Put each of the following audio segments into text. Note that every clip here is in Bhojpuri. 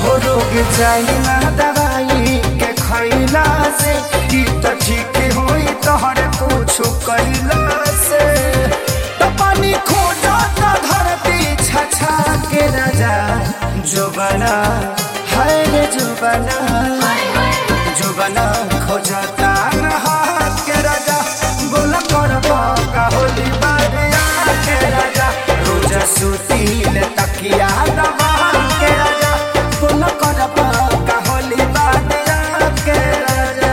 हो रोग जाई ना दवाई के खैला से की तो ठीक होई तोहरे कुछ कैला से तो पानी खोजा तो धरती छछा के राजा जुबना है रे जुबना जुबना खोजता नहा के राजा बोल करबा का होली बारिया के राजा रोज सुतील तकिया दबा के राजा बोल करबा का होली बारिया के राजा।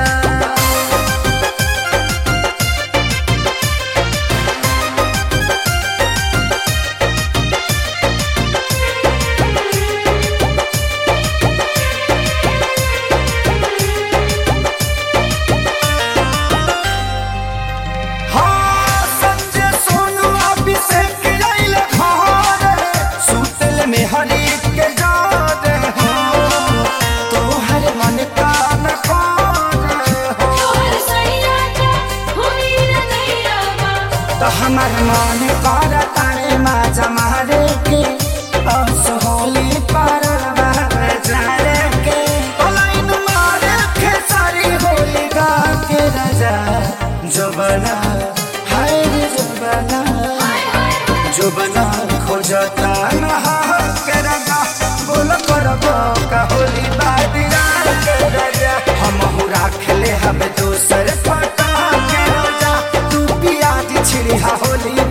हमार मन कर तारे माजा मारे के असहोली पर जाने के लाइन मारे के सारी होली गा के राजा जुबना हाय रे जुबना जुबना खोजता नहा के राजा बोल करबा का होली बारिया के राजा हम राख ले हम दोसर फटा के राजा तू पिया छिड़ी होली